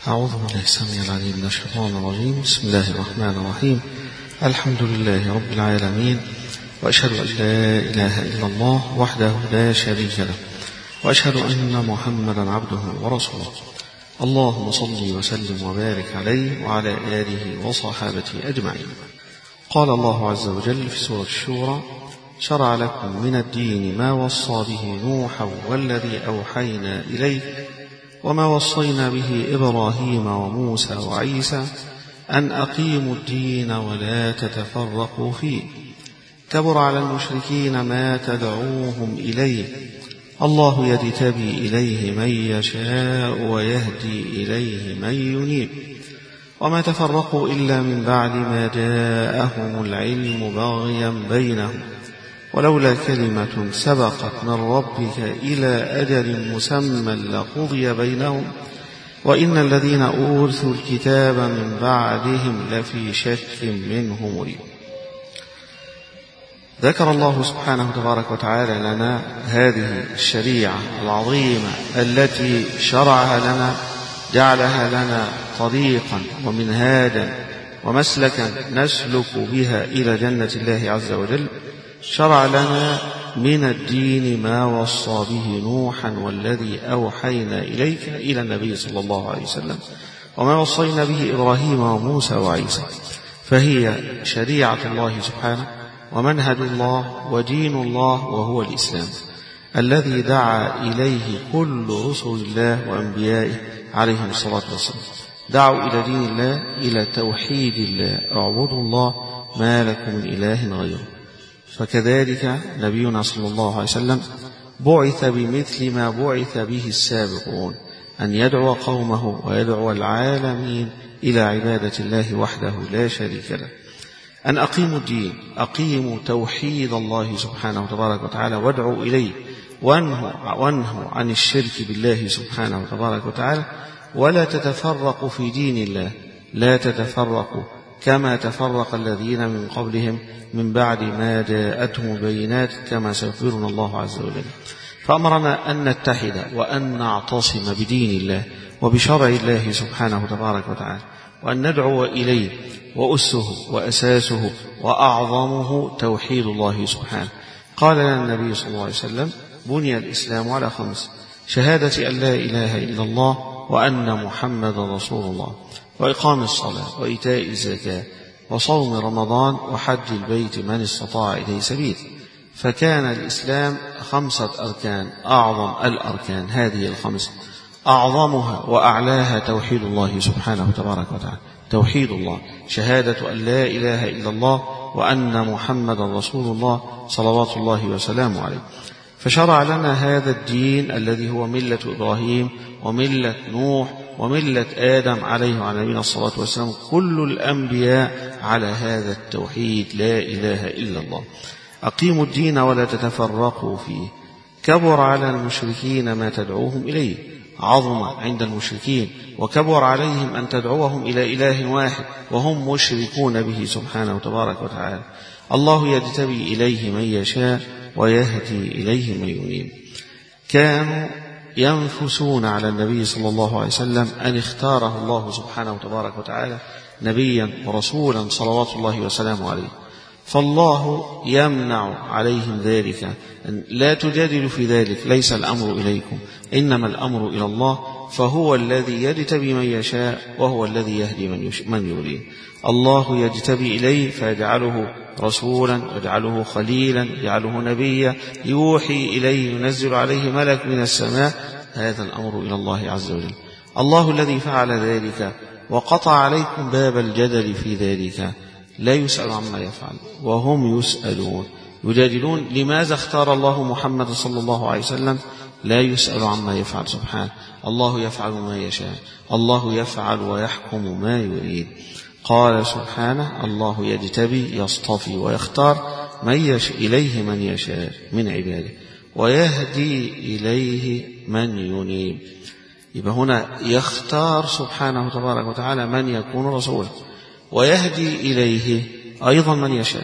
أعوذ بالله السميع العليم من الشيطان الرجيم. بسم الله الرحمن الرحيم. الحمد لله رب العالمين، وأشهد أن لا إله إلا الله وحده لا شريك له، وأشهد أن محمدا عبده ورسوله. اللهم صل وسلم وبارك عليه وعلى آله وصحابته أجمعين. قال الله عز وجل في سورة الشورى: شرع لكم من الدين ما وصى به نوحا والذي أوحينا إليك وما وصينا به إبراهيم وموسى وعيسى أن أقيموا الدين ولا تتفرقوا فيه، كبر على المشركين ما تدعوهم إليه، الله يجتبي إليه من يشاء ويهدي إليه من ينيب، وما تفرقوا إلا من بعد ما جاءهم العلم بغيا بينهم، ولولا كلمة سبقت من ربك إلى أجل مسمى لقضي بينهم وإن الذين أورثوا الكتاب من بعدهم لفي شك منه مريب. ذكر الله سبحانه تبارك وتعالى لنا هذه الشريعة العظيمة التي شرعها لنا، جعلها لنا طريقا ومنهاجا ومسلكا نسلك بها إلى جنة الله عز وجل. شرع لنا من الدين ما وصى به نوحا والذي أوحينا إليك إلى النبي صلى الله عليه وسلم، وما وصينا به إبراهيم وموسى وعيسى، فهي شريعة الله سبحانه ومنهج الله ودين الله، وهو الإسلام الذي دعا إليه كل رسل الله وأنبيائه عليهم الصلاة والسلام. دعوا إلى دين الله، إلى توحيد الله، اعبدوا الله ما لكم من إله غيره. فكذلك نبينا صلى الله عليه وسلم بعث بمثل ما بعث به السابقون، أن يدعو قومه ويدعو العالمين إلى عبادة الله وحده لا شريك له. أن أقيموا الدين، أقيموا توحيد الله سبحانه وتبارك وتعالى وادعوا إليه، وانهوا عن الشرك بالله سبحانه وتبارك وتعالى، ولا تتفرقوا في دين الله، لا تتفرقوا كما تفرق الذين من قبلهم من بعد ما جاءتهم بينات، كما سيخبرنا الله عز وجل. فأمرنا أن نتحد وأن نعتصم بدين الله وبشرع الله سبحانه وتبارك وتعالى، وأن ندعو إليه، وأسه وأساسه وأعظمه توحيد الله سبحانه. قال لنا النبي صلى الله عليه وسلم: بني الإسلام على 5: شهادة أن لا إله إلا الله وأن محمد رسول الله، وإقام الصلاة، وإيتاء الزكاة، وصوم رمضان، وحج البيت من استطاع إليه سبيل. فكان الإسلام 5 أركان، أعظم الأركان هذه 5، أعظمها وأعلاها توحيد الله سبحانه وتبارك وتعالى. توحيد الله، شهادة أن لا إله إلا الله وأن محمد رسول الله صلوات الله وسلامه عليه. فشرع لنا هذا الدين الذي هو ملة إبراهيم وملة نوح وملة آدم عليه وعلى نبينا الصلاة والسلام، كل الأنبياء على هذا التوحيد، لا إله إلا الله. أقيموا الدين ولا تتفرقوا فيه، كبر على المشركين ما تدعوهم إليه، عظم عند المشركين وكبر عليهم أن تدعوهم إلى إله واحد وهم مشركون به سبحانه وتبارك وتعالى. الله يجتبي إليه من يشاء ويهدي إليه من ينيب. كانوا ينفسون على النبي صلى الله عليه وسلم أن اختاره الله سبحانه وتبارك وتعالى نبيا ورسولا صلوات الله وسلامه عليه، فالله يمنع عليهم ذلك، أن لا تجادلوا في ذلك، ليس الأمر إليكم إنما الأمر إلى الله، فهو الذي يجتبي من يشاء وهو الذي يهدي من يريد. الله يجتبي إليه فيجعله رسولا، يجعله خليلا، يجعله نبيا، يوحي إليه، ينزل عليه ملك من السماء. هذا الأمر إلى الله عز وجل. الله الذي فعل ذلك وقطع عليكم باب الجدل في ذلك، لا يسأل عما يفعل وهم يسألون. يجادلون لماذا اختار الله محمد صلى الله عليه وسلم، لا يسأل عما يفعل سبحانه. الله يفعل ما يشاء، الله يفعل ويحكم ما يريد. قال سبحانه: الله يجتبي، يصطفي ويختار إليه من يشاء من عباده ويهدي إليه من ينيب. يبقى هنا يختار سبحانه تبارك وتعالى من يكون رسولا، ويهدي إليه أيضا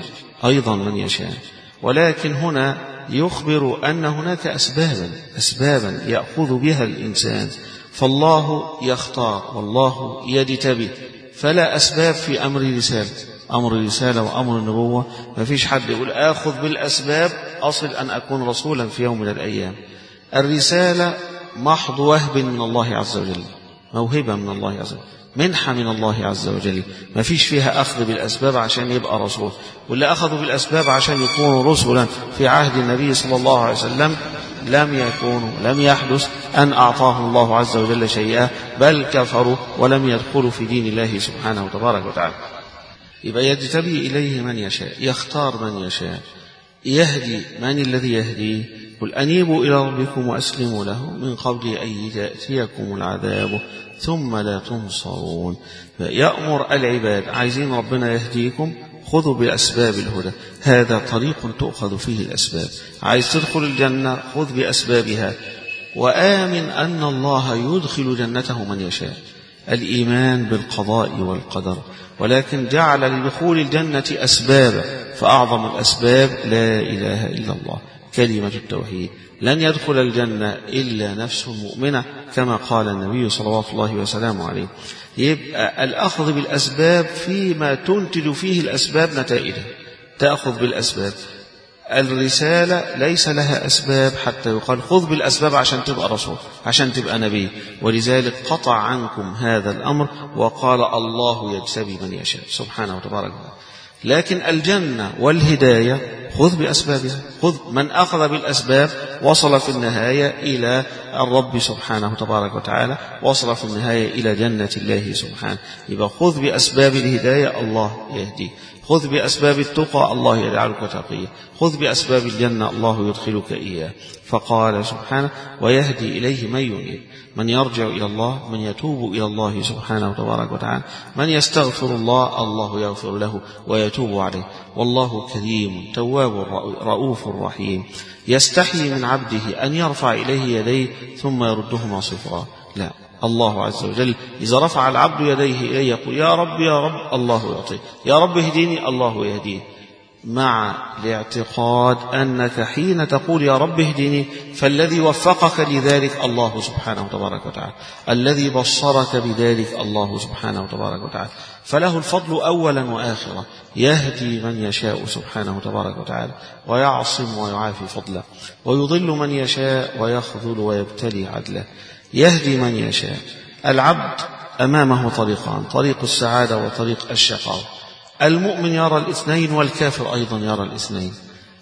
من يشاء. ولكن هنا يخبر أن هناك أسبابا يأخذ بها الإنسان فالله يختار والله يجتبي، فلا أسباب في أمر رسالة. أمر رسالة وأمر النبوة ما فيش حد يقول آخذ بالأسباب أصل أن أكون رسولا في يوم من الأيام. الرسالة محض وهب من الله عز وجل، موهبة من الله عز وجل، منحة من الله عز وجل، ما فيش فيها أخذ بالأسباب عشان يبقى رسول. واللي أخذوا بالأسباب عشان يكونوا رسلا في عهد النبي صلى الله عليه وسلم لم يحدث أن أعطاهم الله عز وجل شيئا، بل كفروا ولم يدخلوا في دين الله سبحانه وتبارك وتعالى. يبقى يجتبي إليه من يشاء، يختار من يشاء، يهدي. من الذي يهديه؟ قل أنيبوا إلى ربكم وأسلموا له من قبل أن يأتيكم العذاب ثم لا تنصرون. يأمر العباد، عايزين ربنا يهديكم، خذوا بأسباب الهدى، هذا طريق تؤخذ فيه الأسباب. عايز تدخل الجنة خذ بأسبابها، وآمن أن الله يدخل جنته من يشاء. الإيمان بالقضاء والقدر، ولكن جعل لدخول الجنة أسبابا، فأعظم الأسباب لا إله إلا الله، كلمة التوحيد. لن يدخل الجنة إلا نفس مؤمنة كما قال النبي صلى الله عليه وسلم عليه. يبقى الأخذ بالأسباب فيما تنتج فيه الأسباب نتائجها، تأخذ بالأسباب. الرسالة ليس لها أسباب حتى يقال خذ بالأسباب عشان تبقى رسول، عشان تبقى نبي، ولذلك قطع عنكم هذا الأمر وقال الله يجتبي من يشاء سبحانه وتبارك وتعالى. لكن الجنة والهداية خذ بأسبابها، خذ. من أخذ بالأسباب وصل في النهاية إلى الرب سبحانه وتبارك وتعالى، وصل في النهاية إلى جنة الله سبحانه. يبقى خذ بأسباب الهداية الله يهدي، خذ بأسباب التقى الله يجعلك تقيا، خذ بأسباب الجنة الله يدخلك إياه. فقال سبحانه ويهدي إليه من ينيب، من يرجع إلى الله، من يتوب إلى الله سبحانه وتبارك وتعالى، من يستغفر الله الله يغفر له ويتوب عليه. والله كريم تواب رؤوف رحيم، يستحي من عبده أن يرفع إليه يديه ثم يردهما صفرا. لا، الله عز وجل إذا رفع العبد يديه إليه يقول يا رب يا رب، الله يعطيه، يا رب اهديني، الله يهديه، مع الاعتقاد أنك حين تقول يا رب اهدني فالذي وفقك لذلك الله سبحانه وتبارك وتعالى، الذي بصرك بذلك الله سبحانه وتبارك وتعالى، فله الفضل أولا وآخرا. يهدي من يشاء سبحانه وتبارك وتعالى، ويعصم ويعافي فضله، ويضل من يشاء ويخذل ويبتلي عدله. يهدي من يشاء. العبد أمامه طريقان، طريق السعادة وطريق الشقاوة. المؤمن يرى الاثنين والكافر أيضا يرى الاثنين.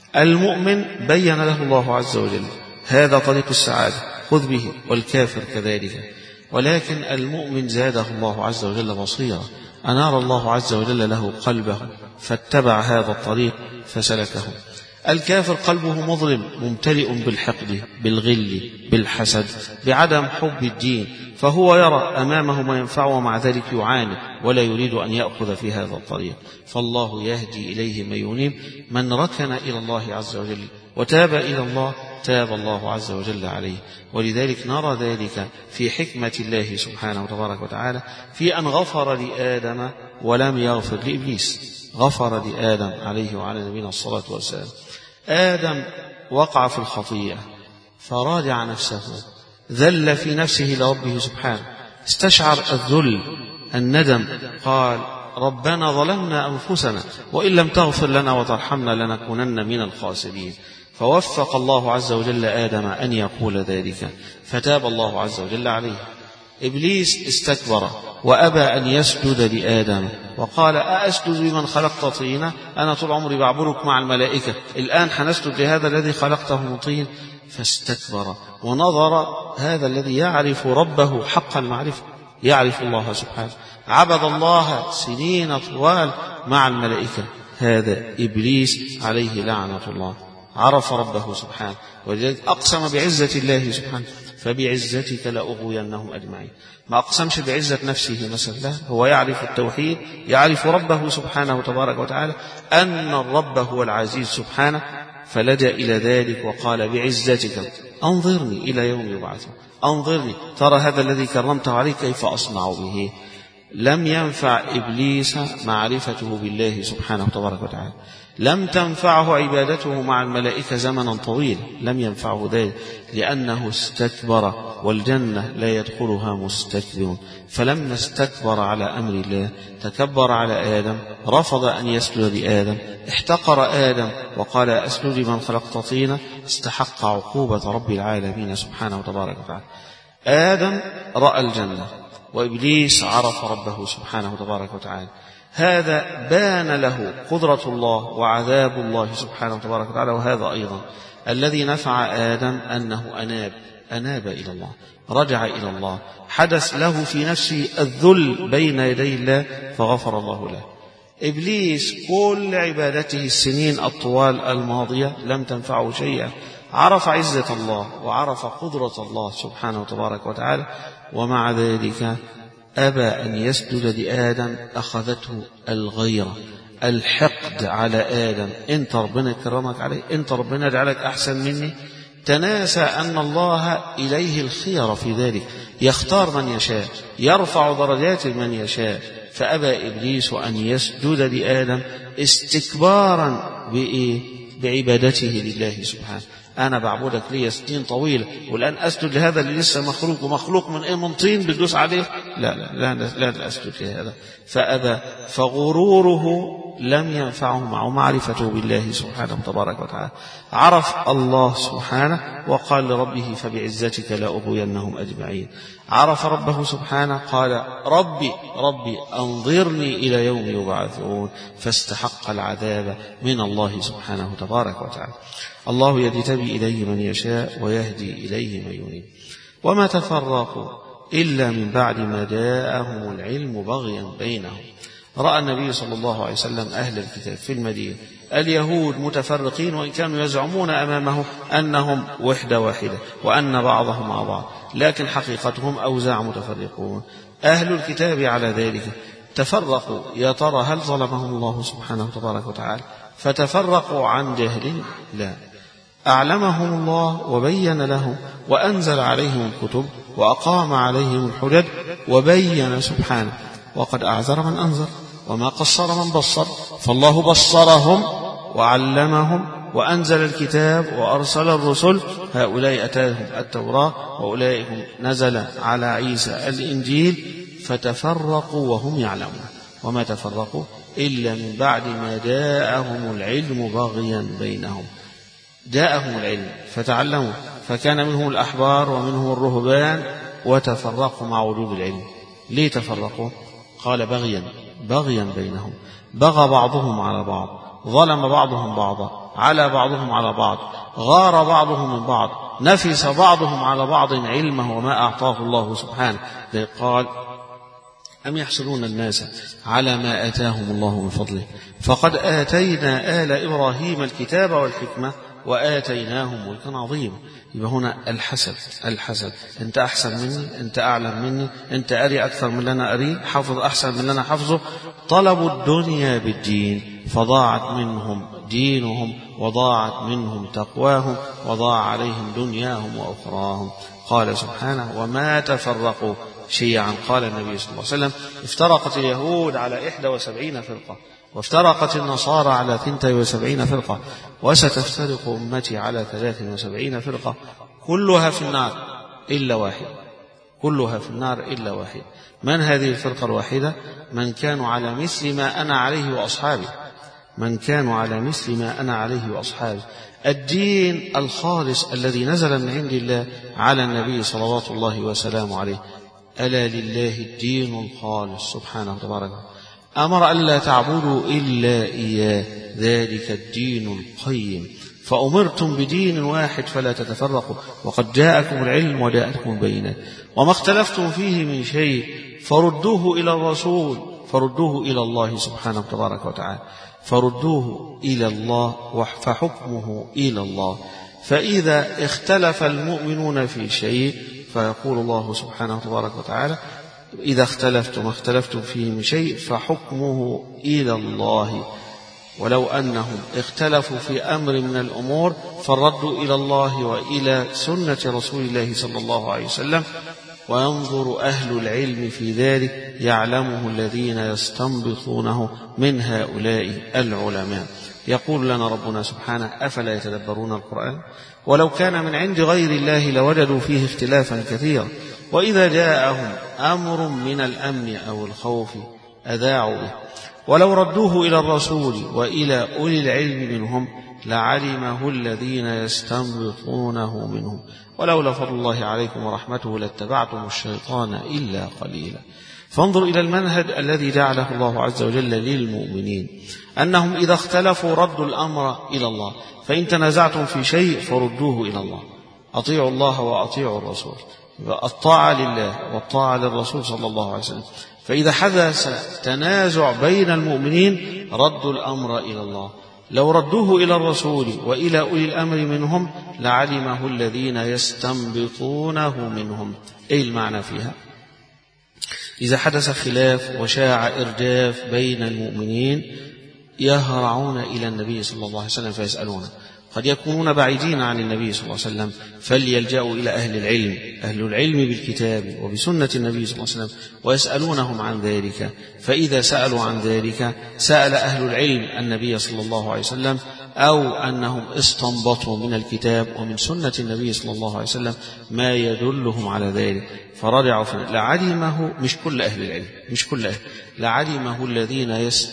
المؤمن بين له الله عز وجل هذا طريق السعادة خذ به، والكافر كذلك. ولكن المؤمن زاده الله عز وجل بصيرا، أنار الله عز وجل له قلبه فاتبع هذا الطريق فسلكه. الكافر قلبه مظلم ممتلئ بالحقد بالغل بالحسد بعدم حب الدين، فهو يرى أمامه ما ينفعه ومع ذلك يعاني ولا يريد أن يأخذ في هذا الطريق. فالله يهدي إليه من ينيب، من ركن إلى الله عز وجل وتاب إلى الله تاب الله عز وجل عليه. ولذلك نرى ذلك في حكمة الله سبحانه وتبارك وتعالى في أن غفر لآدم ولم يغفر لإبليس. غفر لآدم عليه وعلى نبينا الصلاة والسلام. آدم وقع في الخطيئة فراجع نفسه، ذل في نفسه لربه سبحانه، استشعر الذل الندم، قال ربنا ظلمنا أنفسنا وإن لم تغفر لنا وترحمنا لنكونن من الخاسرين. فوفق الله عز وجل آدم أن يقول ذلك فتاب الله عز وجل عليه. إبليس استكبر وأبى أن يسجد لآدم وقال أأسجد لمن خلقت طينا؟ أنا طول عمري بعبرك مع الملائكة، الآن حنسجد لهذا الذي خلقته من طين؟ فاستكبر ونظر. هذا الذي يعرف ربه حق المعرفة، يعرف الله سبحانه، عبد الله سنين طوال مع الملائكة. هذا إبليس عليه لعنة الله، عرف ربه سبحانه، ولذلك أقسم بعزة الله سبحانه فبعزتك لأغوينهم أجمعين. ما أقسمش بعزة نفسه مثلا، لا، هو يعرف التوحيد، يعرف ربه سبحانه وتبارك وتعالى أن الرب هو العزيز سبحانه، فلجأ إلى ذلك وقال بعزتك أنظرني إلى يوم يبعثون، أنظرني ترى هذا الذي كرمته عليه كيف أصنع به. لم ينفع إبليس معرفته بالله سبحانه تبارك وتعالى، لم تنفعه عبادته مع الملائكة زمنا طويلا، لم ينفعه ذلك لأنه استكبر، والجنة لا يدخلها مستكبر. فلما استكبر على أمر الله تكبر على آدم، رفض أن يسجد لآدم، احتقر آدم وقال أسجد لمن خلقت طينا، استحق عقوبة رب العالمين سبحانه وتبارك وتعالى. آدم رأى الجنة، وإبليس عرف ربه سبحانه وتبارك وتعالى. هذا بان له قدرة الله وعذاب الله سبحانه وتبارك وتعالى. وهذا أيضا الذي نفع آدم أنه أناب إلى الله، رجع إلى الله، حدث له في نفسه الذل بين يدي الله فغفر الله له. إبليس كل عبادته السنين الطوال الماضية لم تنفعه شيئا، عرف عزة الله وعرف قدرة الله سبحانه وتبارك وتعالى، ومع ذلك أبى أن يسجد لآدم. أخذته الغيرة، الحقد على آدم. أنت ربنا كرمك عليه، أنت ربنا جعلك أحسن مني. تناسى أن الله إليه الخير في ذلك، يختار من يشاء، يرفع درجات من يشاء. فأبى إبليس أن يسجد لآدم استكبارا بعبادته لله سبحانه. أنا بعبدك لي سنين طويلة، والآن أسجد لهذا اللي لسه مخلوق، ومخلوق من طين بتدوس عليه؟ لا أسجد لهذا. فأبى، فغروره لم ينفعه مع معرفته بالله سبحانه تبارك وتعالى. عرف الله سبحانه وقال لربه فبعزتك لأغوينهم أجمعين. عرف ربه سبحانه قال ربي أنظرني إلى يوم يبعثون، فاستحق العذاب من الله سبحانه تبارك وتعالى. الله يجتبي إليه من يشاء ويهدي إليه من ينيب. وما تفرقوا إلا من بعد ما جاءهم العلم بغيا بينهم. رأى النبي صلى الله عليه وسلم أهل الكتاب في المدينة اليهود متفرقين، وإن كانوا يزعمون أمامه أنهم وحدة واحدة وأن بعضهم مع بعض، لكن حقيقتهم أوزاع متفرقون. أهل الكتاب على ذلك تفرقوا، يا ترى هل ظلمهم الله سبحانه تبارك وتعالى فتفرقوا عن جهل؟ لا، أعلمهم الله وبين لهم وأنزل عليهم الكتب وأقام عليهم الحجج وبين سبحانه، وقد أعذر من أنذر وما قصر من بصر. فالله بصرهم وعلمهم وأنزل الكتاب وأرسل الرسل، هؤلاء أتاهم التوراة وأولئك نزل على عيسى الإنجيل، فتفرقوا وهم يعلمون. وما تفرقوا إلا من بعد ما جاءهم العلم بغيا بينهم. جاءهم العلم فتعلموا، فكان منهم الأحبار ومنهم الرهبان، وتفرقوا مع وجود العلم. ليه تفرقوا؟ قال بغيا بينهم، بغى بعضهم على بعض، ظلم بعضهم بعضا، على بعضهم على بعض، غار بعضهم من بعض، نفس بعضهم على بعض علمه وما أعطاه الله سبحانه. قال أم يحسدون الناس على ما آتاهم الله من فضله، فقد آتينا آل إبراهيم الكتاب والحكمة وآتيناهم ملكا عظيما. يبقى هنا الحسد، أنت أحسن مني، أنت أعلم مني، أنت أري أكثر من أنا أري، حافظ أحسن من أنا حافظه. طلبوا الدنيا بالدين فضاعت منهم دينهم وضاعت منهم تقواهم وضاع عليهم دنياهم وأخراهم. قال سبحانه وما تفرقوا شيعا. قال النبي صلى الله عليه وسلم افترقت اليهود على 71 فرقة، وافترقت النصارى على 72 فرقة، وستفترق أمتي على 73 فرقة، كلها في النار إلا واحد، كلها في النار إلا واحد. من هذه الفرقة الواحدة؟ من كانوا على مثل ما أنا عليه وأصحابي، من كانوا على مثل ما أنا عليه وأصحابي. الدين الخالص الذي نزل من عند الله على النبي صلوات الله وسلامه عليه. ألا لله الدين الخالص سبحانه وتبارك، أمر ألا تعبدوا إلا إياه، ذلك الدين القيم. فأمرتم بدين واحد فلا تتفرقوا، وقد جاءكم العلم وجاءتكم البينات، وما اختلفتم فيه من شيء فردوه إلى الرسول، فردوه إلى الله سبحانه وتبارك وتعالى، فردوه إلى الله فحكمه إلى الله. فإذا اختلف المؤمنون في شيء فيقول الله سبحانه وتبارك وتعالى إذا اختلفتم فيه من شيء فحكمه إلى الله. ولو أنهم اختلفوا في أمر من الأمور فالرد إلى الله وإلى سنة رسول الله صلى الله عليه وسلم. وينظر أهل العلم في ذلك يعلمه الذين يستنبطونه من هؤلاء العلماء. يقول لنا ربنا سبحانه: أفلا يتدبرون القرآن ولو كان من عند غير الله لوجدوا فيه اختلافا كثيرا وإذا جاءهم أمر من الأمن أو الخوف أذاعوا به ولو ردوه إلى الرسول وإلى أولي العلم منهم لعلمه الذين يستنبطونه منهم ولولا فضل الله عليكم ورحمته لاتبعتم الشيطان إلا قليلا. فانظر إلى المنهج الذي جعله الله عز وجل للمؤمنين، أنهم إذا اختلفوا ردوا الأمر إلى الله، فإن تنازعتم في شيء فردوه إلى الله، أطيعوا الله وأطيعوا الرسول، الطاعة لله والطاعة للرسول صلى الله عليه وسلم. فإذا حدث تنازع بين المؤمنين ردوا الأمر إلى الله، لو ردوه إلى الرسول وإلى أولي الأمر منهم لعلمه الذين يستنبطونه منهم. أي المعنى فيها؟ إذا حدث خلاف وشاع إرجاف بين المؤمنين يهرعون إلى النبي صلى الله عليه وسلم فيسألونه، قد يكونون بعيدين عن النبي صلى الله عليه وسلم فليلجأوا إلى أهل العلم، أهل العلم بالكتاب وبسنة النبي صلى الله عليه وسلم، ويسألونهم عن ذلك. فإذا سألوا عن ذلك سأل أهل العلم النبي صلى الله عليه وسلم، أو أنهم استنبطوا من الكتاب ومن سنة النبي صلى الله عليه وسلم ما يدلهم على ذلك فرجعوا لعلمه، مش كل أهل العلم، مش كل أهل، لعلمه الذين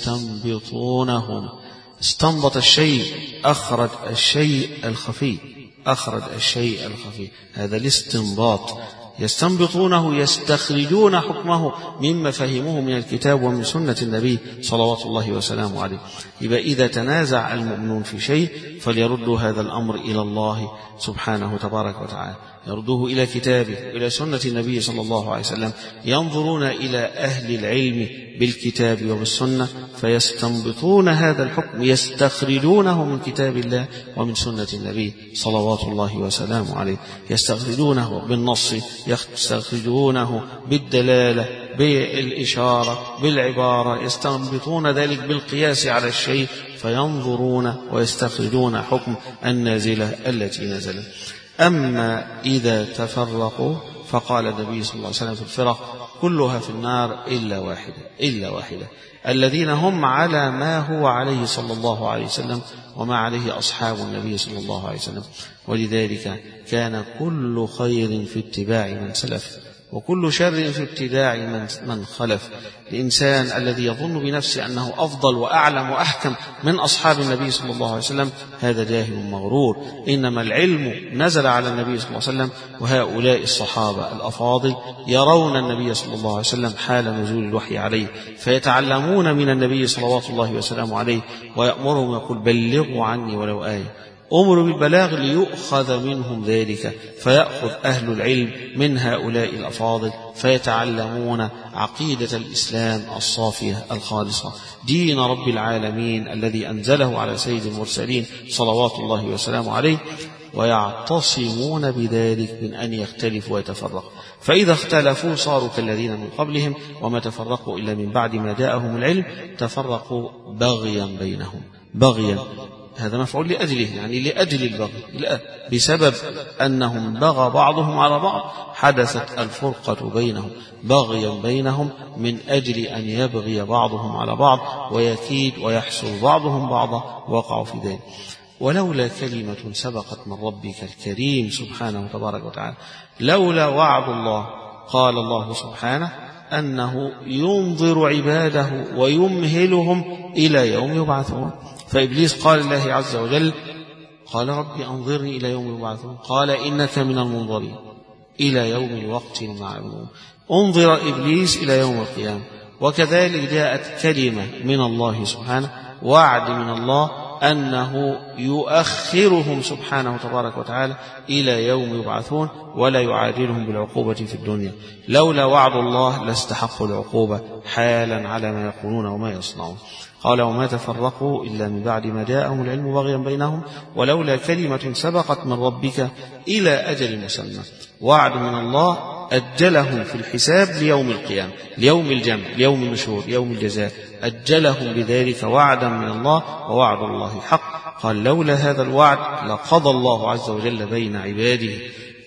يستنبطونهم. استنبط الشيء، أخرج الشيء الخفي، أخرج الشيء الخفي، هذا الاستنباط. يستنبطونه يستخرجون حكمه مما فهموه من الكتاب ومن سنة النبي صلوات الله وسلامه عليه. يبقى إذا تنازع المؤمنون في شيء فليردوا هذا الأمر إلى الله سبحانه تبارك وتعالى، يردوه إلى كتابه إلى سنة النبي صلى الله عليه وسلم، ينظرون إلى أهل العلم بالكتاب وبالسنة فيستنبطون هذا الحكم، يستخرجونه من كتاب الله ومن سنة النبي صلوات الله وسلامه عليه، يستخرجونه بالنص، يستخرجونه بالدلالة، بالإشارة، بالعبارة، يستنبطون ذلك بالقياس على الشيء، فينظرون ويستخرجون حكم النازلة التي نزلت. أما إذا تفرقوا فقال النبي صلى الله عليه وسلم في الفرق كلها في النار إلا واحدة، الذين هم على ما هو عليه صلى الله عليه وسلم وما عليه أصحاب النبي صلى الله عليه وسلم. ولذلك كان كل خير في اتباع من سلف وكل شر في ابتداع من خلف. الإنسان الذي يظن بنفسه أنه أفضل وأعلم وأحكم من أصحاب النبي صلى الله عليه وسلم هذا جاهل مغرور، إنما العلم نزل على النبي صلى الله عليه وسلم، وهؤلاء الصحابة الأفاضل يرون النبي صلى الله عليه وسلم حال نزول الوحي عليه، فيتعلمون من النبي صلوات الله وسلامه عليه، ويأمرهم يقول بلغوا عني ولو آية، أمروا بالبلاغ ليؤخذ منهم ذلك، فيأخذ أهل العلم من هؤلاء الأفاضل فيتعلمون عقيدة الإسلام الصافية الخالصة، دين رب العالمين الذي أنزله على سيد المرسلين صلوات الله وسلامه عليه، ويعتصمون بذلك من أن يختلفوا ويتفرقوا. فإذا اختلفوا صاروا كالذين من قبلهم وما تفرقوا إلا من بعد ما جاءهم العلم، تفرقوا بغيا بينهم. بغيا هذا مفعول لأجله، يعني لأجل البغي، بسبب أنهم بغى بعضهم على بعض حدثت الفرقة بينهم، بغيا بينهم من أجل أن يبغي بعضهم على بعض ويكيد ويحسر بعضهم بعضا، وقعوا في ذلك. ولولا كلمة سبقت من ربك الكريم سبحانه تبارك وتعالى، لولا وعد الله، قال الله سبحانه أنه ينظر عباده ويمهلهم إلى يوم يبعثون. فإبليس قال الله عز وجل قال ربي أنظرني إلى يوم يبعثون، قال إنك من المنظرين إلى يوم الوقت المعلوم. انظر إبليس إلى يوم القيامة. وكذلك جاءت كلمة من الله سبحانه، وعد من الله أنه يؤخرهم سبحانه تبارك وتعالى إلى يوم يبعثون ولا يعاجلهم بالعقوبة في الدنيا. لولا وعد الله لاستحقوا العقوبة حالا على ما يقولون وما يصنعون. قال وما تفرقوا إلا من بعد ما جاءهم العلم بغيا بينهم ولولا كلمة سبقت من ربك إلى أجل مسمى. وعد من الله أجلهم في الحساب ليوم القيامة، ليوم الجمع، ليوم النشور، يوم الجزاء، أجلهم بذلك وعدا من الله، ووعد الله حق. قال لولا هذا الوعد لقضى الله عز وجل بين عباده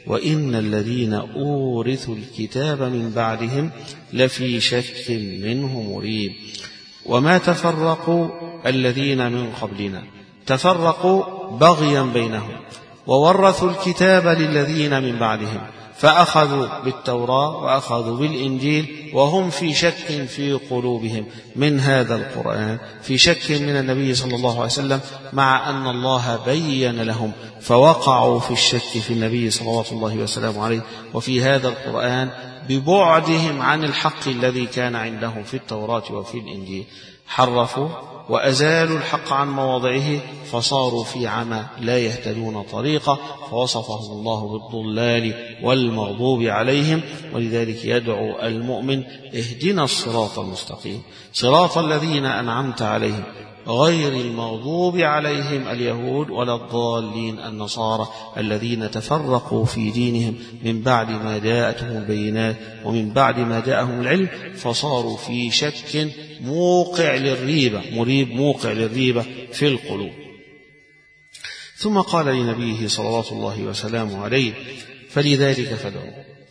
وإن الذين أورثوا الكتاب من بعدهم لفي شك منه مريب. وما تفرقوا الذين من قبلنا، تفرقوا بغيا بينهم، وورثوا الكتاب للذين من بعدهم، فأخذوا بالتوراة وأخذوا بالإنجيل وهم في شك في قلوبهم من هذا القرآن، في شك من النبي صلى الله عليه وسلم، مع أن الله بين لهم، فوقعوا في الشك في النبي صلى الله وسلم عليه وفي هذا القرآن ببعدهم عن الحق الذي كان عندهم في التوراة وفي الإنجيل. حرفوا وأزالوا الحق عن مواضعه، فصاروا في عمى لا يهتدون طريقة، فوصفهم الله بالضلال والمغضوب عليهم. ولذلك يدعو المؤمن: اهدنا الصراط المستقيم، صراط الذين أنعمت عليهم غير المغضوب عليهم اليهود ولا الضالين النصارى الذين تفرقوا في دينهم من بعد ما جاءتهم البينات ومن بعد ما جاءهم العلم، فصاروا في شك موقع للريبة، مريب موقع للريبة في القلوب. ثم قال لنبيه صلوات الله وسلامه عليه: فلذلك فادعوا،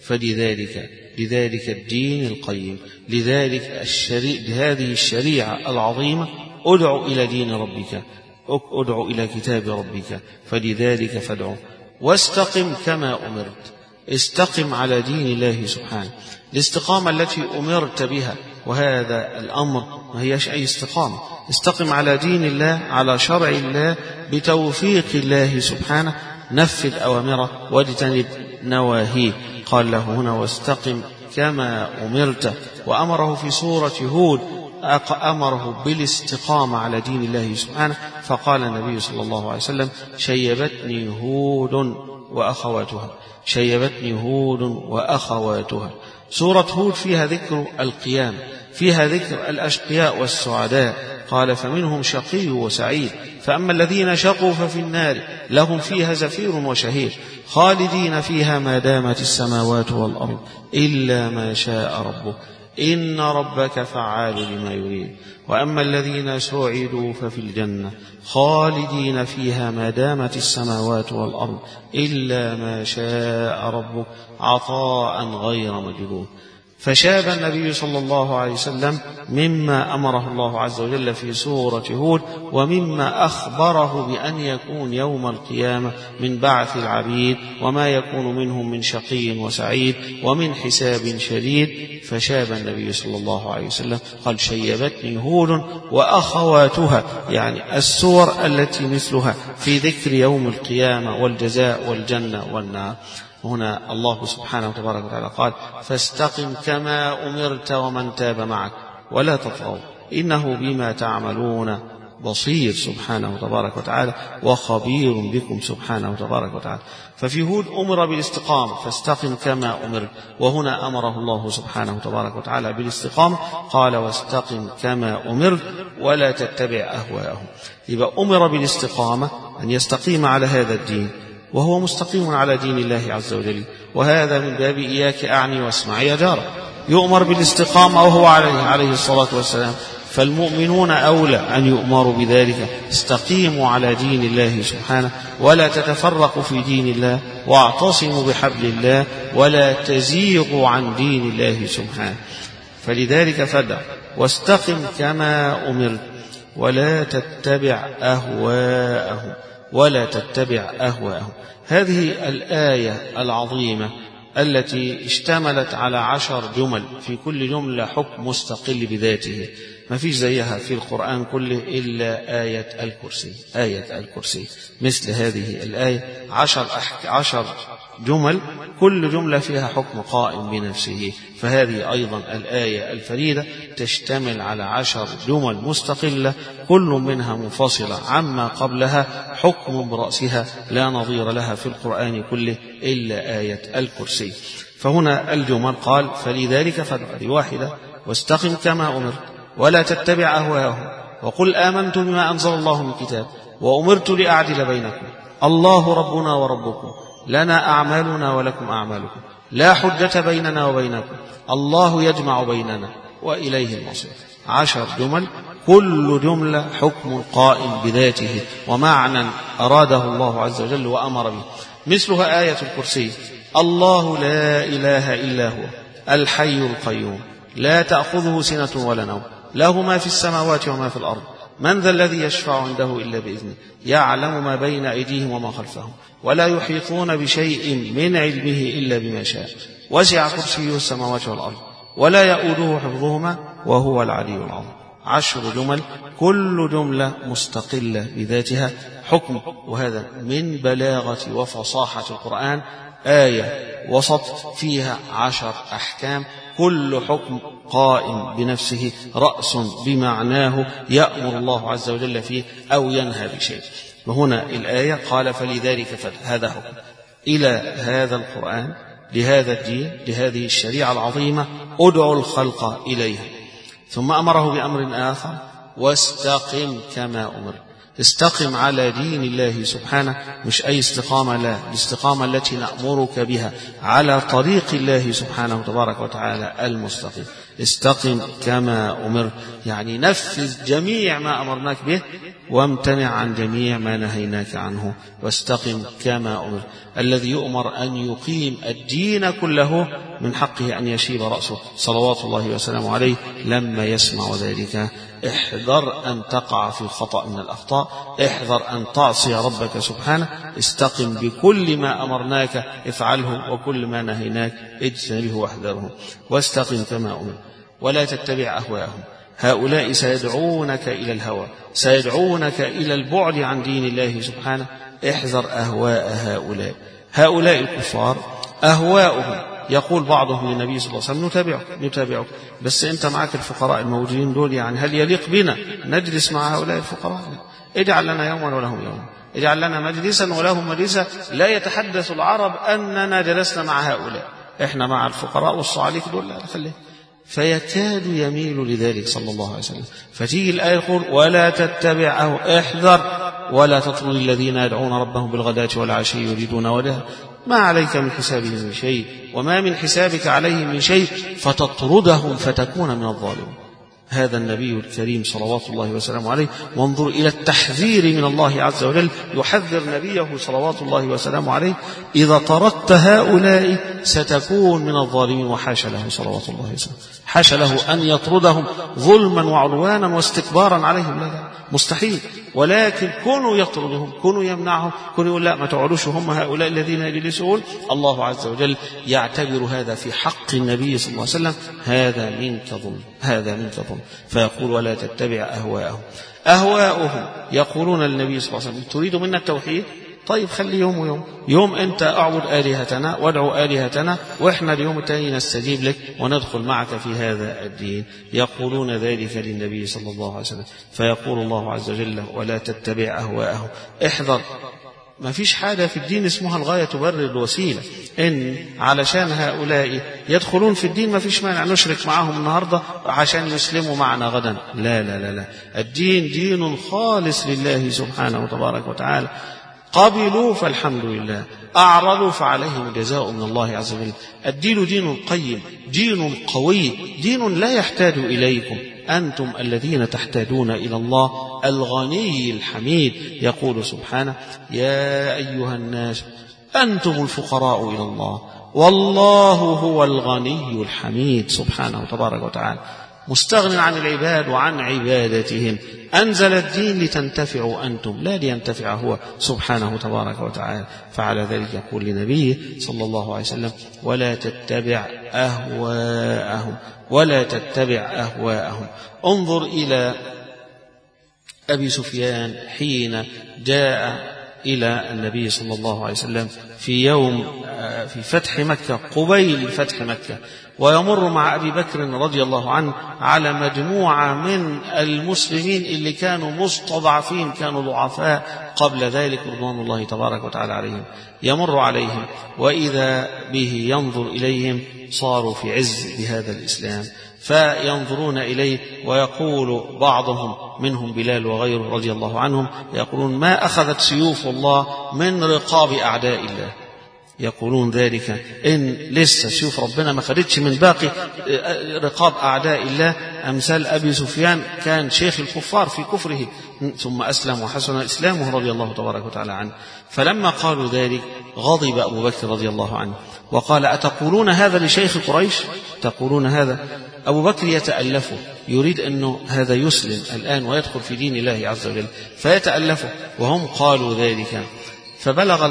لذلك الدين القيم، لهذه الشريعة العظيمة ادع إلى دين ربك، ادع إلى كتاب ربك، فلذلك فادعوا واستقم كما أمرت. استقم على دين الله سبحانه، الاستقامة التي أمرت بها، وهذا الأمر ما هيش أي استقامة. استقم على دين الله، على شرع الله، بتوفيق الله سبحانه، نفذ أوامره واجتنب نواهيه. قال له هنا: واستقم كما أمرت. وأمره في سورة هود، أمره بالاستقامة على دين الله سبحانه، فقال النبي صلى الله عليه وسلم: شيبتني هود وأخواتها. سورة هود فيها ذكر القيامة، فيها ذكر الأشقياء والسعداء. قال: فمنهم شقي وسعيد، فأما الذين شقوا ففي النار لهم فيها زفير وشهير خالدين فيها ما دامت السماوات والأرض إلا ما شاء ربك إن ربك فعال لما يريد. وأما الذين سعدوا ففي الجنة خالدين فيها ما دامت السماوات والأرض إلا ما شاء ربك عطاء غير مجدود. فشاب النبي صلى الله عليه وسلم مما أمره الله عز وجل في سورة هود، ومما أخبره بأن يكون يوم القيامة من بعث العبيد، وما يكون منهم من شقي وسعيد ومن حساب شديد. فشاب النبي صلى الله عليه وسلم قال: شيبتني هود وأخواتها، يعني السور التي مثلها في ذكر يوم القيامة والجزاء والجنة والنار. هنا الله سبحانه وتبارك وتعالى قال: فاستقم كما أمرت ومن تاب معك ولا تطغوا إنه بما تعملون بصير سبحانه وتبارك وتعالى وخبير بكم سبحانه وتبارك وتعالى. ففي هود أمر بالاستقامة، فاستقم كما أمرت، وهنا أمره الله سبحانه وتبارك وتعالى بالاستقامة، قال: واستقم كما أمرت ولا تتبع أهواءهم. يبقى أمر بالاستقامة، أن يستقيم على هذا الدين، وهو مستقيم على دين الله عز وجل، وهذا من باب إياك أعني واسمع يا جار. يؤمر بالاستقامة وهو عليه الصلاة والسلام، فالمؤمنون أولى أن يؤمروا بذلك. استقيموا على دين الله سبحانه ولا تتفرقوا في دين الله، واعتصموا بحبل الله ولا تزيغوا عن دين الله سبحانه. فلذلك فادع واستقم كما أمرت ولا تتبع أهواءهم. هذه الآية العظيمة التي اشتملت على 10 جمل، في كل جملة حكم مستقل بذاته، ما فيش زيها في القرآن كله إلا آية الكرسي. مثل هذه الآية 10 جمل، كل جملة فيها حكم قائم بنفسه. فهذه أيضا الآية الفريدة تشتمل على 10 جمل مستقلة، كل منها منفصلة عما قبلها، حكم برأسها لا نظير لها في القرآن كله إلا آية الكرسي. فهنا الجمل قال: فلذلك فادع، واحدة، واستقم كما أمرت ولا تتبع أهواءهم، وقل آمنت بما أنزل الله من كتاب وأمرت لأعدل بينكم، الله ربنا وربكم، لنا أعمالنا ولكم أعمالكم، لا حجة بيننا وبينكم، الله يجمع بيننا وإليه المصير. 10 جمل، كل جملة حكم قائم بذاته ومعنى أراده الله عز وجل وأمر به. مثلها آية الكرسي: الله لا إله إلا هو الحي القيوم لا تأخذه سنة ولا نوم له ما في السماوات وما في الأرض من ذا الذي يشفع عنده إلا بإذنه يعلم ما بين أيديهم وما خلفهم ولا يحيطون بشيء من علمه إلا بما شاء وسع كرسيه السماوات والأرض ولا يؤوده حفظهما وهو العلي العظيم. 10 جمل كل جملة مستقلة بذاتها حكم، وهذا من بلاغة وفصاحة القرآن. آية وسط فيها 10 أحكام كل حكم قائم بنفسه رأس بمعناه يأمر الله عز وجل فيه أو ينهى بشيء. وهنا الآية قال فلذلك هذا حكم إلى هذا القرآن لهذا الدين لهذه الشريعة العظيمة ادعوا الخلق إليها. ثم أمره بأمر آخر واستقم كما أمر. استقم على دين الله سبحانه، مش أي استقامة، لا، الاستقامة التي نأمرك بها على طريق الله سبحانه تبارك وتعالى المستقيم. استقم كما أمر يعني نفذ جميع ما أمرناك به وامتنع عن جميع ما نهيناك عنه. واستقم كما أمر. الذي يؤمر أن يقيم الدين كله من حقه أن يشيب رأسه صلوات الله وسلامه عليه لما يسمع ذلك. احذر أن تقع في خطأ من الأخطاء، احذر أن تعصي ربك سبحانه. استقم بكل ما أمرناك افعله وكل ما نهيناك اجتنبه واحذره. واستقم كما أمر ولا تتبع أهواءهم. هؤلاء سيدعونك إلى الهوى، سيدعونك إلى البعد عن دين الله سبحانه. احذر أهواء هؤلاء الكفار. أهواؤهم يقول بعضهم للنبي صلى الله عليه وسلم نتابعك بس أنت معك الفقراء الموجودين دول، يعني هل يليق بنا نجلس مع هؤلاء الفقراء؟ اجعل لنا يوما ولهم يوما، اجعل لنا مجلسا ولهم مجلسا لا يتحدث العرب أننا جلسنا مع هؤلاء، احنا مع الفقراء والصعاليك دول لا خليه. فيكاد يميل لذلك صلى الله عليه وسلم. فتيجي الآية يقول ولا تتبعه، احذر ولا تطرد الذين يدعون ربهم بالغداة والعشي يريدون وجهه ما عليك من حسابهم من شيء وما من حسابك عليهم من شيء فتطردهم فتكون من الظالمين. هذا النبي الكريم صلوات الله وسلامه عليه. وانظر إلى التحذير من الله عز وجل، يحذر نبيه صلوات الله وسلامه عليه إذا طردت هؤلاء ستكون من الظالمين. وحاش له صلوات الله وسلامه، حاش له أن يطردهم ظلما وعدوانا واستكبارا عليهم، لا مستحيل. ولكن كونوا يطردهم، كونوا يمنعهم، كونوا يقول لا ما تقعدوش هم هؤلاء الذين يجلسون. الله عز وجل يعتبر هذا في حق النبي صلى الله عليه وسلم هذا منك ظلم، هذا منك ظلم. فيقول ولا تتبع أهواءهم يقولون للنبي صلى الله عليه وسلم تريد منا التوحيد؟ طيب خلي يوم أنت أعبد آلهتنا وادعو آلهتنا وإحنا اليوم التاني نستجيب لك وندخل معك في هذا الدين. يقولون ذلك للنبي صلى الله عليه وسلم. فيقول الله عز وجل ولا تتبع أهواءهم. احذر، ما فيش حاجة في الدين اسمها الغاية تبرر الوسيلة. إن علشان هؤلاء يدخلون في الدين ما فيش مانع نشرك معهم النهاردة عشان يسلموا معنا غدا، لا لا لا لا. الدين دين خالص لله سبحانه وتبارك وتعالى. قبلوا فالحمد لله، أعرضوا فعليهم الجزاء من الله عز وجل. الدين دين قيم، دين قوي، دين لا يحتاج إليكم، أنتم الذين تحتاجون إلى الله الغني الحميد. يقول سبحانه يا أيها الناس أنتم الفقراء إلى الله والله هو الغني الحميد سبحانه تبارك وتعالى. مستغن عن العباد وعن عبادتهم. أنزل الدين لتنتفعوا أنتم لا لينتفع هو سبحانه تبارك وتعالى. فعلى ذلك يقول لنبيه صلى الله عليه وسلم ولا تتبع أهواءهم، ولا تتبع أهواءهم. انظر إلى أبي سفيان حين جاء إلى النبي صلى الله عليه وسلم في فتح مكة، قبيل فتح مكة، ويمر مع أبي بكر رضي الله عنه على مجموعة من المسلمين اللي كانوا مستضعفين، كانوا ضعفاء قبل ذلك رضوان الله تبارك وتعالى عليهم. يمر عليهم وإذا به ينظر إليهم صاروا في عز بهذا الإسلام، فينظرون إليه ويقول بعضهم منهم بلال وغيره رضي الله عنهم يقولون ما أخذت سيوف الله من رقاب أعداء الله. يقولون ذلك إن لسه سيوف ربنا ما خدتش من باقي رقاب أعداء الله. أمثال أبي سفيان كان شيخ الكفار في كفره ثم أسلم وحسن إسلامه رضي الله تبارك وتعالى عنه. فلما قالوا ذلك غضب أبو بكر رضي الله عنه وقال أتقولون هذا لشيخ قريش؟ تقولون هذا؟ أبو بكر يتألفه، يريد أنه هذا يسلم الآن ويدخل في دين الله عز وجل فيتألفه، وهم قالوا ذلك. فبلغ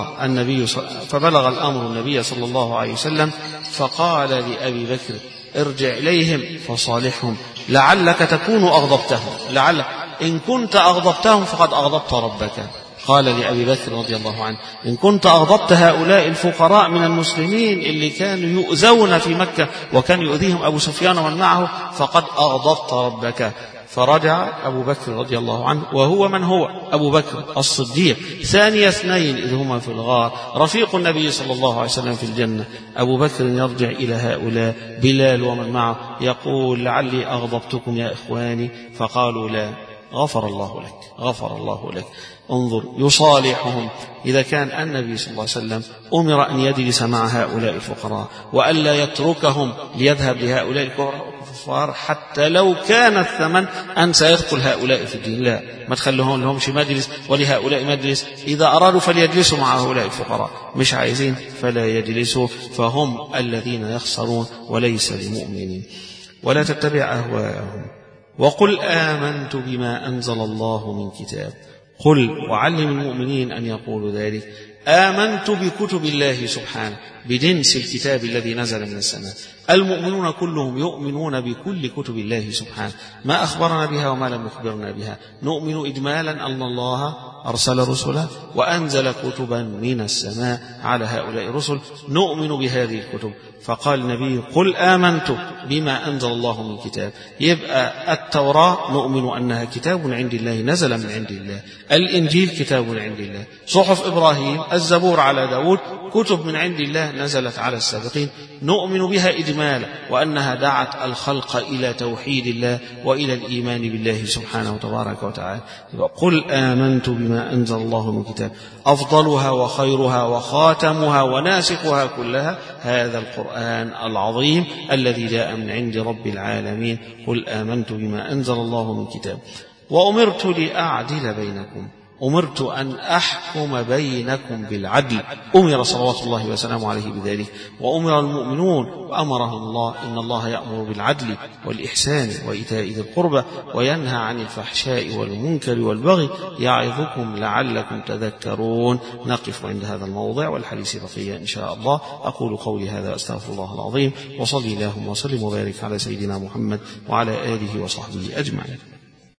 الأمر النبي صلى الله عليه وسلم، فقال لأبي بكر ارجع إليهم فصالحهم لعلك تكون أغضبتهم، لعلك إن كنت أغضبتهم فقد أغضبت ربك. قال لأبي بكر رضي الله عنه إن كنت أغضبت هؤلاء الفقراء من المسلمين اللي كانوا يؤذون في مكة وكان يؤذيهم أبو سفيان ومن معه فقد أغضبت ربك. فرجع أبو بكر رضي الله عنه، وهو من هو؟ أبو بكر الصديق ثاني اثنين إذ هما في الغار، رفيق النبي صلى الله عليه وسلم في الجنة. أبو بكر يرجع إلى هؤلاء بلال ومن معه يقول لعلي أغضبتكم يا إخواني؟ فقالوا لا، غفر الله لك، غفر الله لك. انظر يصالحهم. إذا كان النبي صلى الله عليه وسلم أمر أن يجلس مع هؤلاء الفقراء وألا يتركهم ليذهب لهؤلاء الكفار حتى لو كان الثمن أن سيدخل هؤلاء في الدين، لا، ما تخلوهم لهمش مجلس ولهؤلاء مجلس، إذا أرادوا فليجلسوا مع هؤلاء الفقراء، مش عايزين فلا يجلسوا، فهم الذين يخسرون وليس لمؤمنين. ولا تتبع أهواءهم وقل آمنت بما أنزل الله من كتاب. قل وعلم المؤمنين أن يقولوا ذلك. آمنت بكتب الله سبحانه، بجنس الكتاب الذي نزل من السماء. المؤمنون كلهم يؤمنون بكل كتب الله سبحانه، ما أخبرنا بها وما لم يخبرنا بها. نؤمن إجمالا أن الله أرسل رسلا وأنزل كتبا من السماء على هؤلاء الرسل، نؤمن بهذه الكتب. فقال النبي قل آمنت بما أنزل الله من كتاب، يبقى التوراة نؤمن أنها كتاب عند الله نزل من عند الله، الإنجيل كتاب عند الله، صحف إبراهيم، الزبور على داود، كتب من عند الله نزلت على السابقين، نؤمن بها إجمالا وأنها دعت الخلق إلى توحيد الله وإلى الإيمان بالله سبحانه وتبارك وتعالى. قل آمنت بما أنزل الله من كتاب، أفضلها وخيرها وخاتمها وناسخها كلها هذا القرآن العظيم الذي جاء من عند رب العالمين. قل آمنت بما أنزل الله من كتاب وأمرت لأعدل بينكم، أمرت أن أحكم بينكم بالعدل، أمر صلوات الله وسلامه عليه بذلك، وأمر المؤمنون وأمرهم الله إن الله يأمر بالعدل والإحسان وإيتاء ذي القربى وينهى عن الفحشاء والمنكر والبغي يعظكم لعلكم تذكرون. نقف عند هذا الموضع والحديث بقية إن شاء الله. أقول قولي هذا أستغفر الله العظيم، وصلي اللهم وسلم وبارك على سيدنا محمد وعلى آله وصحبه أجمعين.